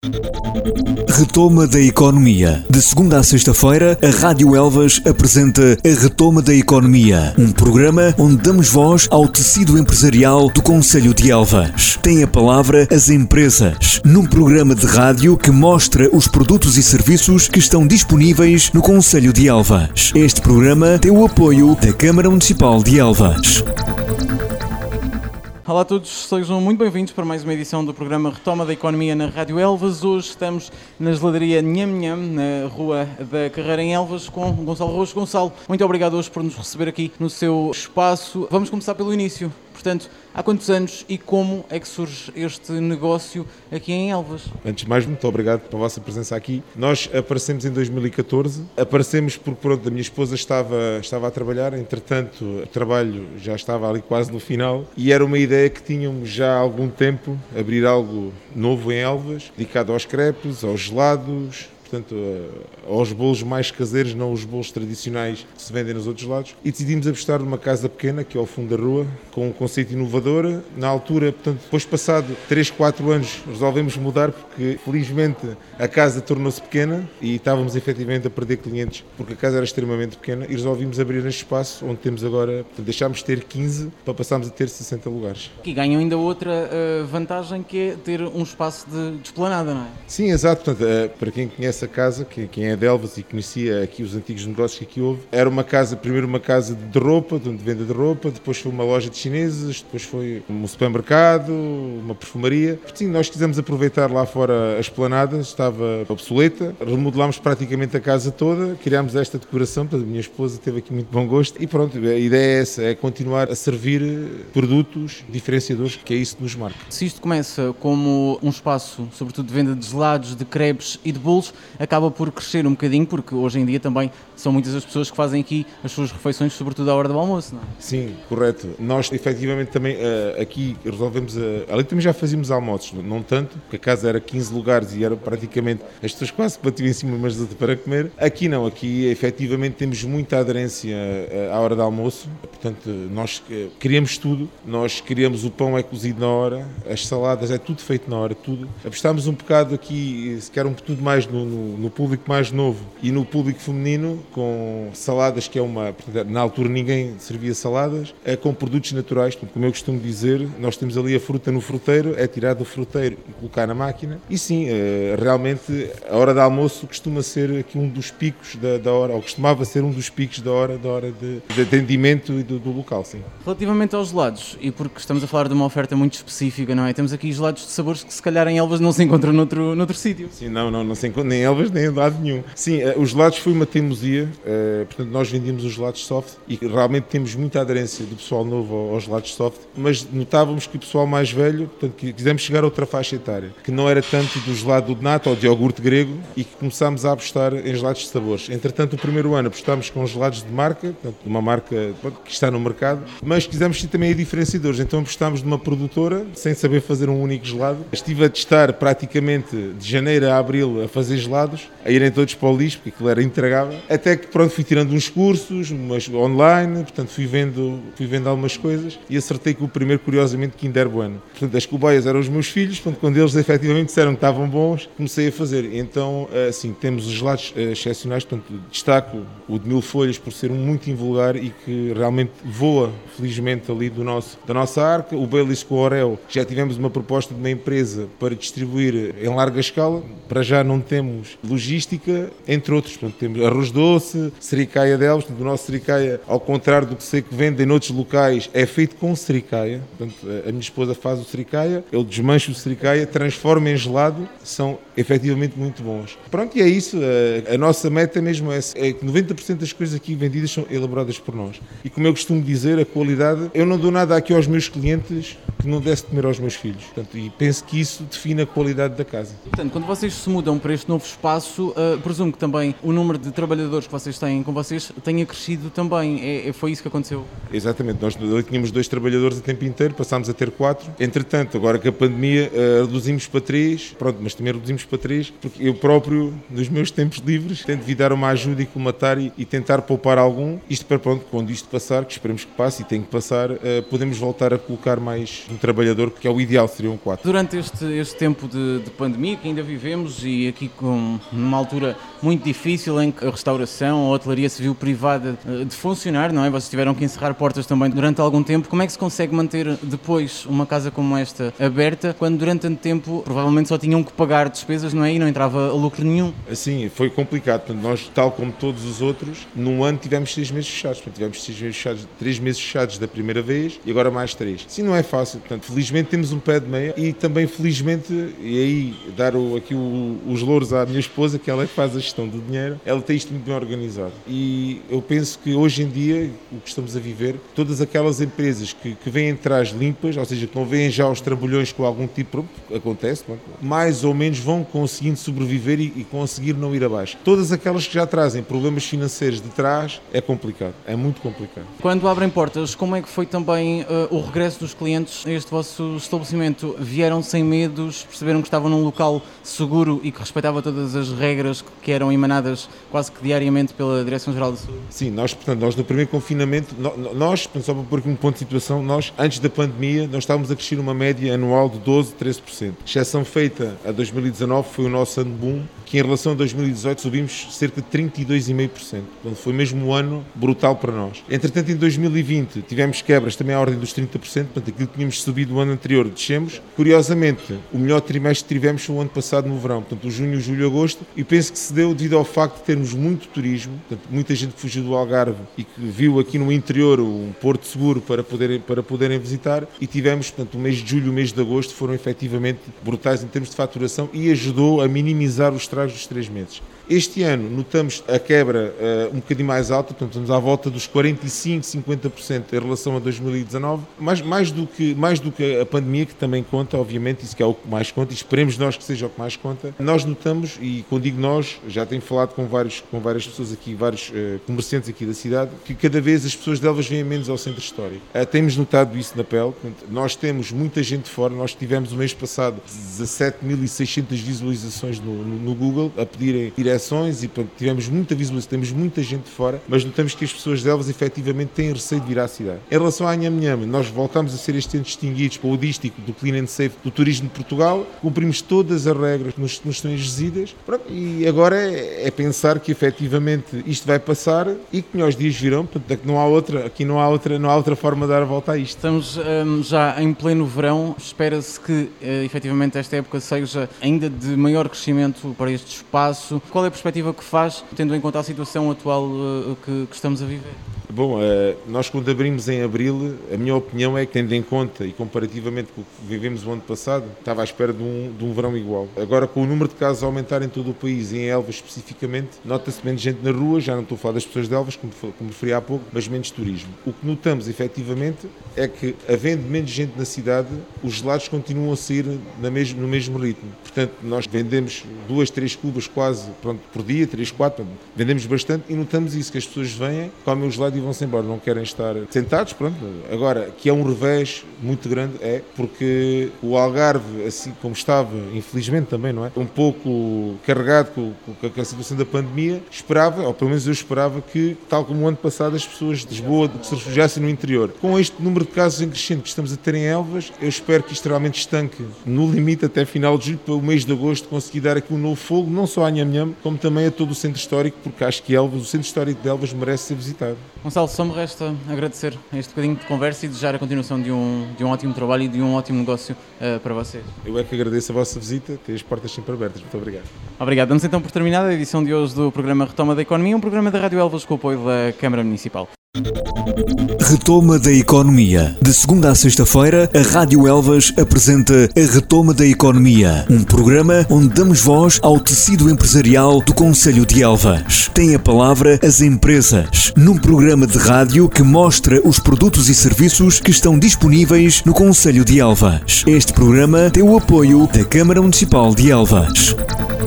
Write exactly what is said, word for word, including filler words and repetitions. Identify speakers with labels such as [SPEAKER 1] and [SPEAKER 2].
[SPEAKER 1] Retoma da Economia. De segunda a sexta-feira, a Rádio Elvas apresenta a Retoma da Economia, um programa onde damos voz ao tecido empresarial do concelho de Elvas. Tem a palavra as empresas, num programa de rádio que mostra os produtos e serviços que estão disponíveis no concelho de Elvas. Este programa tem o apoio da Câmara Municipal de Elvas.
[SPEAKER 2] Olá a todos, sejam muito bem-vindos para mais uma edição do programa Retoma da Economia na Rádio Elvas. Hoje estamos na geladaria Nham Nham, na Rua da Carreira em Elvas, com Gonçalo Roxo. Gonçalo, muito obrigado hoje por nos receber aqui no seu espaço. Vamos começar pelo início. Portanto, há quantos anos e como é que surge este negócio aqui em Elvas?
[SPEAKER 3] Antes de mais, muito obrigado pela vossa presença aqui. Nós aparecemos em dois mil e catorze. Aparecemos porque, pronto, a minha esposa estava, estava a trabalhar. Entretanto, o trabalho já estava ali quase no final. E era uma ideia que tínhamos já há algum tempo, abrir algo novo em Elvas, dedicado aos crepes, aos gelados, portanto, aos bolos mais caseiros, não os bolos tradicionais que se vendem nos outros lados. E decidimos apostar numa casa pequena, que é ao fundo da rua, com um conceito inovador. Na altura, portanto, depois passado três, quatro anos, resolvemos mudar porque, felizmente, a casa tornou-se pequena e estávamos efetivamente a perder clientes porque a casa era extremamente pequena e resolvimos abrir neste espaço onde temos agora, portanto, deixámos de ter quinze para passarmos a ter sessenta lugares.
[SPEAKER 2] Aqui ganham ainda outra uh, vantagem, que é ter um espaço de, de esplanada, não é?
[SPEAKER 3] Sim, exato. Portanto, uh, para quem conhece a casa, que, quem é de Elvas e conhecia aqui os antigos negócios que aqui houve, era uma casa, primeiro uma casa de roupa, de venda de roupa, depois foi uma loja de chineses, depois foi um supermercado, uma perfumaria. Sim, nós quisemos aproveitar lá fora a esplanada, estava obsoleta, remodelámos praticamente a casa toda, criámos esta decoração, portanto, a minha esposa teve aqui muito bom gosto e pronto, a ideia é essa, é continuar a servir produtos diferenciadores, que é isso que nos marca.
[SPEAKER 2] Se isto começa como um espaço, sobretudo de venda de gelados, de crepes e de bolos, acaba por crescer um bocadinho, porque hoje em dia também são muitas as pessoas que fazem aqui as suas refeições, sobretudo à hora do almoço, não é?
[SPEAKER 3] Sim, correto. Nós, efetivamente, também uh, aqui resolvemos... Uh, ali também já fazíamos almoços, não tanto, porque a casa era quinze lugares e era praticamente... As pessoas quase que batiam em cima umas das outras para comer. Aqui não, aqui efetivamente temos muita aderência uh, à hora do almoço, portanto, nós uh, criamos tudo, nós criamos o pão é cozido na hora, as saladas, é tudo feito na hora, tudo. Apostámos um bocado aqui, se quer um tudo mais no, no, no público mais novo e no público feminino, com saladas, que é uma... Portanto, na altura ninguém servia saladas, é com produtos naturais, como eu costumo dizer, nós temos ali a fruta no fruteiro, é tirar do fruteiro e colocar na máquina. E sim, realmente a hora de almoço costuma ser aqui um dos picos da, da hora, ou costumava ser um dos picos da hora, da hora de, de atendimento e do, do local, sim.
[SPEAKER 2] Relativamente aos gelados, e porque estamos a falar de uma oferta muito específica, não é? Temos aqui gelados de sabores que se calhar em Elvas não se encontram noutro, noutro sítio.
[SPEAKER 3] Sim, não, não, não se encontra nem em Elvas nem em lado nenhum. Sim, os gelados foi uma teimosia, portanto nós vendíamos os gelados soft e realmente temos muita aderência do pessoal novo aos gelados soft, mas notávamos que o pessoal mais velho, portanto quisemos chegar a outra faixa etária, que não era tanto do gelado de nata ou de iogurte grego e que começámos a apostar em gelados de sabores. Entretanto, o primeiro ano apostámos com gelados de marca, portanto, uma marca que está no mercado, mas quisemos ser também diferenciadores, então apostámos numa produtora, sem saber fazer um único gelado. Estive a testar praticamente de janeiro a abril a fazer gelados, a irem todos para o lixo, porque aquilo era intragável, até que pronto, fui tirando uns cursos, umas online, portanto fui vendo, fui vendo algumas coisas e acertei com o primeiro, curiosamente, Kinder Bueno. Portanto, as cobaias eram os meus filhos, portanto, quando eles efetivamente disseram que estavam bons, comecei a fazer. Então, assim, temos os gelados uh, excepcionais, portanto, destaco o de mil folhas por ser um muito invulgar e que realmente voa, felizmente, ali do nosso, da nossa arca. O Baileys com o Oreo, já tivemos uma proposta de uma empresa para distribuir em larga escala, para já não temos logística, entre outros, portanto, temos arroz doce, sericaia de Elvas, do nosso sericaia, ao contrário do que sei que vendem noutros locais, é feito com sericaia, portanto, a minha esposa faz o sericaia, ele desmancha o sericaia, transforma em gelado, são efetivamente muito bons. Pronto, e é isso, a, a nossa meta mesmo é, é que noventa por cento das coisas aqui vendidas são elaboradas por nós. E como eu costumo dizer, a qualidade, eu não dou nada aqui aos meus clientes que não desse de comer aos meus filhos. Portanto, e penso que isso define a qualidade da casa.
[SPEAKER 2] Portanto, quando vocês se mudam para este novo espaço, uh, presumo que também o número de trabalhadores que vocês têm com vocês tenha crescido também. É, foi isso que aconteceu?
[SPEAKER 3] Exatamente. Nós tínhamos dois trabalhadores a tempo inteiro, passámos a ter quatro. Entretanto, agora que a pandemia, uh, reduzimos para três, pronto, mas também reduzimos para três, porque eu próprio, nos meus tempos livres, tento vir dar uma ajuda e colmatar e, e tentar poupar algum. Isto para, pronto, quando isto passar, que esperemos que passe e tem que passar, uh, podemos voltar a colocar mais um trabalhador, que é o ideal, seriam quatro.
[SPEAKER 2] Durante este, este tempo de, de pandemia que ainda vivemos e aqui com numa altura muito difícil em que a restauração, a hotelaria se viu privada uh, de funcionar, não é? Vocês tiveram que encerrar portas também durante algum tempo. Como é que se consegue manter depois uma casa como esta aberta, quando durante tanto tempo provavelmente só tinham que pagar despesas, não é? E não entrava a lucro nenhum?
[SPEAKER 3] Assim, foi complicado. Portanto, nós, tal como todos os outros, num ano tivemos seis meses fechados. Portanto, tivemos seis meses fechados, três meses fechados da primeira vez e agora mais três. Sim, não é fácil. Portanto, felizmente temos um pé de meia e também felizmente, e aí dar o, aqui o, os louros à minha esposa, que ela é que faz a gestão do dinheiro, ela tem isto muito bem organizado. E eu penso que hoje em dia, o que estamos a viver, todas aquelas empresas que, que vêm atrás limpas, ou seja, que não vêm já aos trambolhões com algum tipo, acontece, mais ou menos vão conseguindo sobreviver e, e conseguir não ir abaixo. Todas aquelas que já trazem problemas financeiros de trás, é complicado, é muito complicado.
[SPEAKER 2] Quando abrem portas, como é que foi também uh, o regresso dos clientes a este vosso estabelecimento? Vieram sem medos, perceberam que estavam num local seguro e que respeitava todas as regras que eram emanadas quase que diariamente pela Direção-Geral de Saúde?
[SPEAKER 3] Sim, nós, portanto, nós no primeiro confinamento, nós, só para pôr aqui um ponto de situação, nós, antes da pandemia, nós estávamos a crescer uma média anual de doze, treze por cento. Exceção feita a dois mil e dezanove, foi o nosso ano boom, que em relação a dois mil e dezoito subimos cerca de trinta e dois vírgula cinco por cento. Portanto, foi mesmo um ano brutal para nós. Entretanto, em dois mil e vinte tivemos quebras também à ordem dos trinta por cento, portanto, aquilo que tínhamos subido o ano anterior, descemos. Curiosamente, o melhor trimestre que tivemos foi o ano passado no verão, portanto, o junho, julho, agosto, e penso que se deu devido ao facto de termos muito turismo, portanto, muita gente que fugiu do Algarve e que viu aqui no interior um porto seguro para poderem, para poderem visitar, e tivemos, portanto, o mês de julho e o mês de agosto foram efetivamente brutais em termos de faturação e ajudou a minimizar os estragos dos três meses. Este ano notamos a quebra uh, um bocadinho mais alta, portanto estamos à volta dos quarenta e cinco, cinquenta por cento em relação a dois mil e dezanove, mais, mais, do que, mais do que a pandemia, que também conta, obviamente, isso que é o que mais conta, e esperemos nós que seja o que mais conta. Nós notamos, e quando digo nós, já tenho falado com, vários, com várias pessoas aqui, vários uh, comerciantes aqui da cidade, que cada vez as pessoas de Elvas vêm menos ao centro histórico. Uh, temos notado isso na pele, portanto, nós temos muita gente fora, nós tivemos o mês passado dezassete mil e seiscentas visualizações no, no, no Google, a pedirem direções e pronto, tivemos muita visualização, temos muita gente fora, mas notamos que as pessoas de Elvas efetivamente têm receio de vir à cidade. Em relação à Nham-Nham, nós voltamos a ser este ano distinguidos pelo dístico do Clean and Safe do Turismo de Portugal, cumprimos todas as regras nos, nos tons visidas, pronto, e agora é, é pensar que efetivamente isto vai passar e que melhores dias virão, portanto não há outra, aqui não há outra, não há outra forma de dar a volta a isto.
[SPEAKER 2] Estamos um, já em pleno verão, espera-se que uh, efetivamente esta época seja ainda de maior crescimento para este espaço. Qual é a perspectiva que faz, tendo em conta a situação atual uh, que, que estamos a viver?
[SPEAKER 3] Bom, nós quando abrimos em Abril, a minha opinião é que, tendo em conta e comparativamente com o que vivemos o ano passado, estava à espera de um, de um verão igual. Agora, com o número de casos a aumentar em todo o país e em Elvas especificamente, nota-se menos gente na rua, já não estou a falar das pessoas de Elvas, como, como referi há pouco, mas menos turismo. O que notamos, efetivamente, é que, havendo menos gente na cidade, os gelados continuam a sair na mesmo, no mesmo ritmo. Portanto, nós vendemos duas, três cubas quase pronto, por dia, três, quatro, vendemos bastante e notamos isso, que as pessoas vêm, comem o gelado e vão-se embora, não querem estar sentados, pronto. Agora, que é um revés muito grande, é porque o Algarve, assim como estava, infelizmente também, não é? Um pouco carregado com, com, com a situação da pandemia, esperava, ou pelo menos eu esperava, que, tal como o ano passado, as pessoas de Lisboa se refugiassem no interior. Com este número de casos em crescente que estamos a ter em Elvas, eu espero que isto realmente estanque no limite até final de julho, para o mês de agosto conseguir dar aqui um novo fogo, não só à Nham-Nham, como também a todo o centro histórico, porque acho que Elvas, o centro histórico de Elvas merece ser visitado.
[SPEAKER 2] Gonçalo, só me resta agradecer este bocadinho de conversa e desejar a continuação de um, de um ótimo trabalho e de um ótimo negócio uh, para vocês.
[SPEAKER 3] Eu é que agradeço a vossa visita, tenho as portas sempre abertas. Muito obrigado.
[SPEAKER 2] Obrigado. Damos então por terminada a edição de hoje do programa Retoma da Economia, um programa da Rádio Elvas com o apoio da Câmara Municipal.
[SPEAKER 1] Retoma da Economia. De segunda a sexta-feira, a Rádio Elvas apresenta a Retoma da Economia, um programa onde damos voz ao tecido empresarial do Concelho de Elvas. Tem a palavra as empresas, num programa de rádio que mostra os produtos e serviços que estão disponíveis no Concelho de Elvas. Este programa tem o apoio da Câmara Municipal de Elvas.